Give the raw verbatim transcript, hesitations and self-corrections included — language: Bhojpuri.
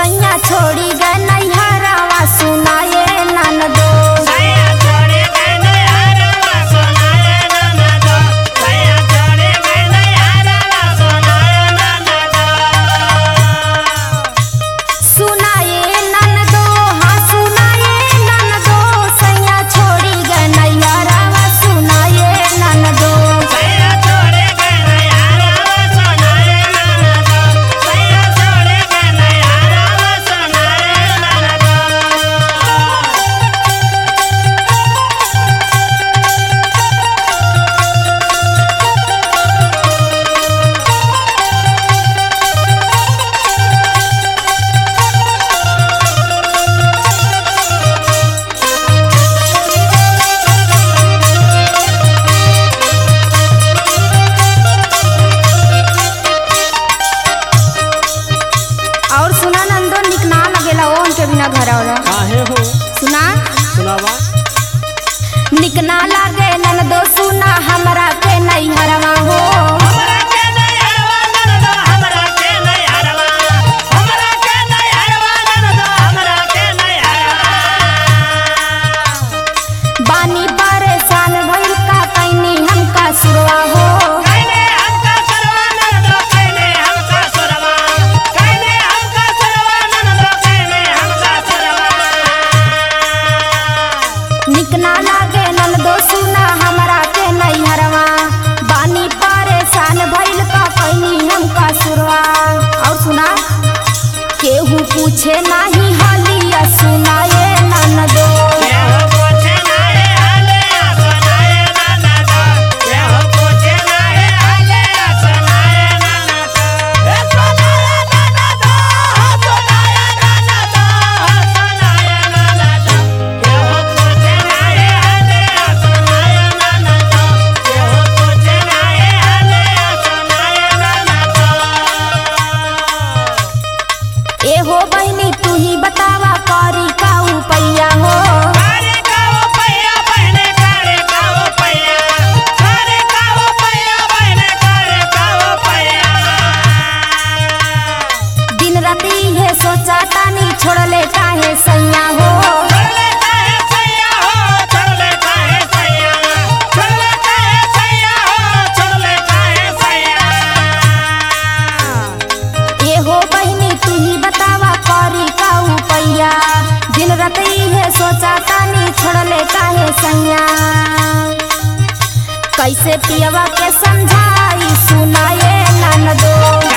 सैया छोड़ी गए नैहरवा सुनाए ननदो। घर काहे हो सुना सुनावा निक ना लागे ननदो सुना हमरा के नैहरवा हो हमरा के नैहरवा ननदो हमरा के नैहरवा हमरा के नैहरवा ननदो हमरा के नैहरवा बानी परेशान भइल का कैनी हमका सुरवा हो कैने हमका सुरवा ननदो कैने हमका सुरवा कैने हमका सुरवा ननदो कैने हमका सुरवा निक ना लागे ननदो सुना हमरा के नैहरवा बानी परेशान भइल का कैनी हमका सुरवा। और सुना केहू पूछे नाही हलिया सुनाए ननदो। केहू पूछे नाहे हाले सुनाए ननदो केहू पूछे नाहे हाले सुनाए ननदो ए सुनाए ननदो सुनाए ननदो सुनाए ननदो केहू पूछे नाहे हाले सुनाए ननदो केहू पूछे नाहे हाले सुनाए ननदो। ए हो बहनी तू ही बतावा करी का उपैया हो कारे काओ पैया बहने कारे काओ पैया कारे काओ पैया बहने कारे काओ पैया दिन राती है सोचा तानी छोड़ले काहे सैया हो छोड़ले काहे सैया हो छोड़ले काहे सैया छोड़ले काहे सैया हो छोड़ले काहे सैया। ए हो बहनी तू ही बतावा करी का उपैया दिन राती है सोचा तानी छोड़ले काहे सैया। कैसे पियवा के समझाई सुनाए ननदो।